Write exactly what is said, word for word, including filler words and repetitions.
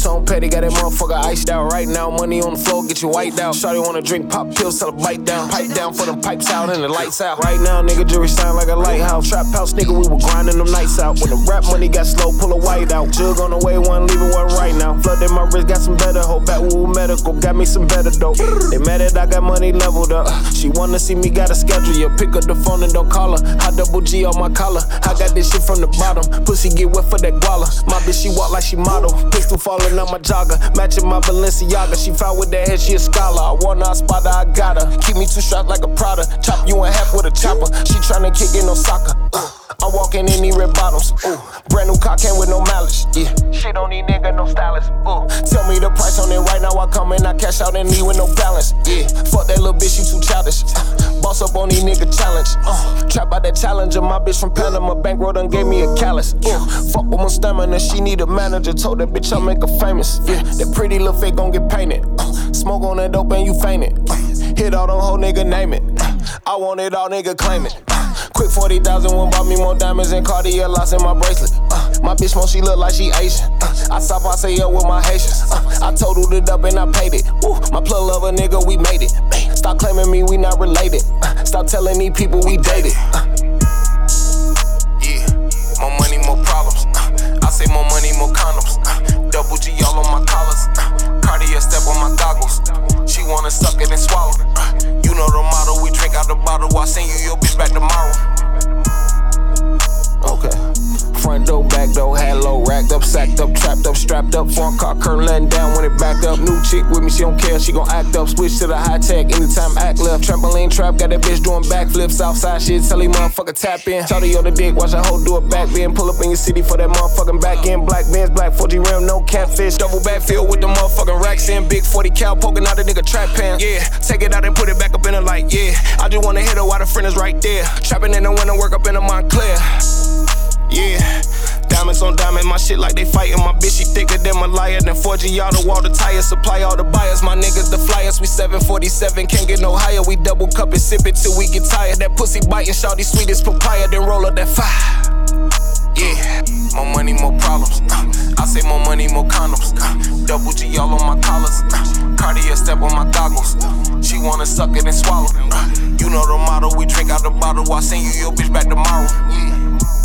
on petty, got that motherfucker iced out. Right now, money on the floor, get you wiped out. Shawty wanna drink pop pills, tell her bite down. Pipe down for them pipes out and the lights out. Right now, nigga, jury sound like a lighthouse. Trap house, nigga, we were grinding them nights out. When the rap money got slow, pull a white out. Jug on the way, one leaving one right now. Flooded my wrist, got some better hope. Back with medical, got me some better dope. They mad that I got money leveled up. She wanna see me, gotta schedule ya. Pick up the phone and don't call her. I double G on my collar. I got this shit from the bottom. Pussy get wet for that guala. My bitch, she walk like she model. Pistol falling on my jogger. Matching my Balenciaga. She found with that head, she a scholar. I want her, I spot her, I got her. Keep me two strapped like a Prada. Chop you in half with a chopper. She tryna kick in no soccer. Uh, I'm walking in these red bottoms. Ooh, brand new car came with no mileage. Yeah, shit on these niggas, no stylist. Ooh, tell me the price on it right now. I come in, I cash out and leave with no balance. Yeah, fuck that little bitch, she too childish. Uh, boss up on these nigga challenge. Uh, trap out that challenger. My bitch from Panama, bankroll done gave me a callus. Uh, fuck with my stamina, she need a manager. Told that bitch I'll make her famous. Yeah, that pretty little fake gon' get painted. Uh, smoke on that dope and you fainted. Uh, hit all them whole nigga, name it. Uh, I want it all, nigga, claim it. Uh, quick forty thousand, one bought me more diamonds and Cartier locks in my bracelet. Uh, my bitch won't, she look like she Asian. Uh, I stop, I say up with my Haitians. Uh, I totaled it up and I paid it. Woo, my plug lover nigga, we made it. Ay, stop claiming me, we not related. Uh, stop telling these people we dated. Uh, yeah, more money, more problems. Uh, I say more money, more condoms. Uh, double G all on my collars. Uh, Cartier step on my goggles. She wanna suck it and swallow. Uh, you know the motto, we drink out the bottle. I send you your bitch back tomorrow. Okay. Front door, back door, had low, racked up, sacked up, trapped up, strapped up. Front car, curtain letting down when it backed up. New chick with me, she don't care, she gon' act up. Switch to the high tech, anytime act left. Trampoline trap, got that bitch doing backflips. Outside shit, tell these motherfucker tap in. Shawty on the dick, watch her hoe do a back bend. Pull up in your city for that motherfucking back end. Black Benz, black four G rim, no catfish. Double backfield with the motherfucking racks in. Big forty cal poking out a nigga trap pan. Yeah, take it out and put it back up in the light, yeah. I just wanna hit her while the friend is right there. Trapping in the winter, work up in the Montclair. Yeah, diamonds on diamond, my shit like they fightin'. My bitch, she thicker than Malaya. Then four G all the wall, the tires, supply all the buyers. My niggas, the flyers, we seven forty-seven, can't get no higher. We double cup and sip it till we get tired. That pussy biting, shawty sweet as papaya, then roll up that fire. Yeah, more money, more problems. Uh, I say more money, more condoms. Uh, double G all on my collars. Uh, Cartier step on my goggles. Uh, she wanna suck it and swallow. Uh, you know the motto, we drink out the bottle. I send you your bitch back tomorrow. Yeah.